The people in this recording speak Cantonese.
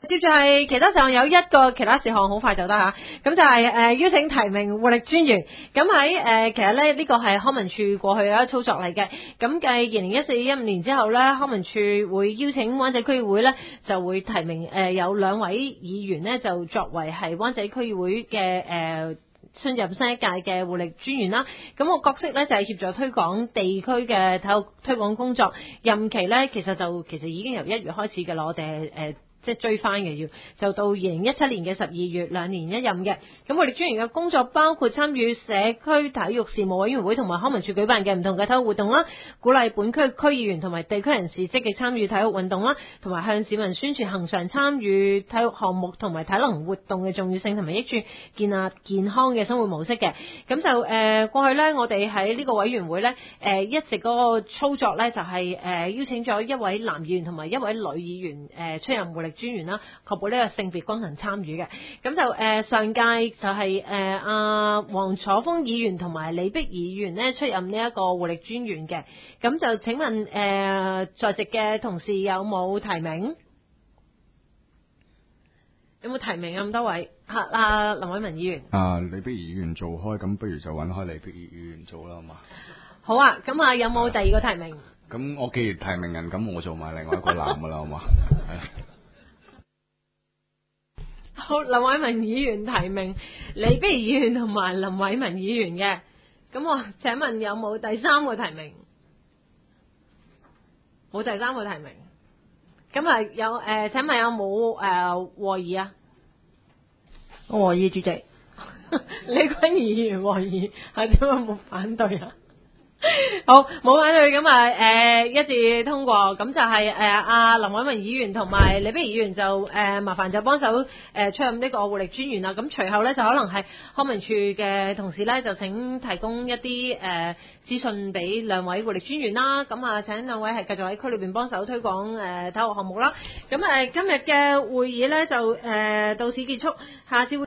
接住係其他項有一個其他事項，好快就得嚇。咁就係邀請提名活力專員。咁喺其實咧呢個係康文署過去嘅一個操作嚟嘅。咁繼2014-15年之後咧，康文署會邀請灣仔區議會咧就會提名有2位議員呢，就作為係灣仔區議會嘅新任新一屆嘅活力專員啦。咁個角色咧就係協助推廣地區嘅體育推廣工作。任期咧其實已經由1月開始嘅啦，我哋即係追翻嘅要，就到2017年嘅12月2年1任嘅。咁活力專員嘅工作包括參與社區體育事務委員會同埋康文署舉辦嘅唔同嘅體育活動啦，鼓勵本區區議員同埋地區人士積極參與體育運動啦，同埋向市民宣傳恆常參與體育項目同埋體能活動嘅重要性同埋益處，建立健康嘅生活模式嘅。咁就過去呢，我哋喺呢個委員會呢，一直嗰個操作呢，就係邀請咗1位男議員同埋1位女議員出任活力專員啦，確保呢個性別均衡參與嘅。咁就上屆就係阿黃楚鋒議員同埋李碧議員呢出任呢一個活力專員嘅。咁就請問在席嘅同事有冇提名？有冇提名啊？咁多位林偉文議員。 李碧儀議員做開，咁不如就揾開李碧儀議員做啦，好嘛？ 好啊，咁有冇第二個提名？ 咁我既然提名人，咁我做埋另外一個男噶啦，好嘛？ 好，林偉文議員提名李碧儀議員同埋林偉文議員嘅。咁我請問有冇第三個提名？冇第三個提名。咁有請問有冇和議啊？和議主席，李君儀議員和議，係點解冇反對啊？好，冇反對，咁一致通過。咁就係阿林偉文議員同埋李碧儀議員就麻煩就幫手出任呢個活力專員啦。咁隨後咧就可能係康文署嘅同事咧就請提供一啲資訊俾2位活力專員啦。咁請2位係繼續喺區裏邊幫手推廣體育項目啦。咁今日嘅會議咧就到此結束，下次會